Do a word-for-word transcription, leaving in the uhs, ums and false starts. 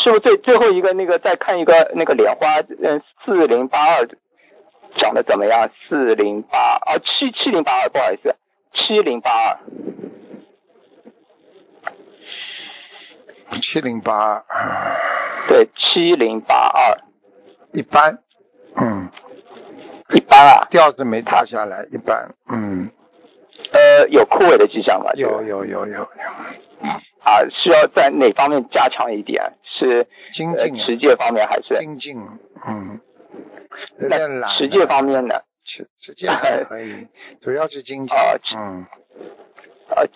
师傅最最后一个那个再看一个那个莲花，嗯，四零八二讲的怎么样？四零八啊，七七零八二，不好意思，七零八二。 七零八二。 对，七零八二。 一般，嗯。 一般啊。 调子没塌下来，一般，嗯。 呃，有枯萎的迹象吗？ 有有有有有。 啊，需要在哪方面加强一点？是精进、 呃、持戒方面还是？ 精进，嗯。 那持戒方面呢？ 持持戒还可以，主要是精进。 啊， 嗯。 呃，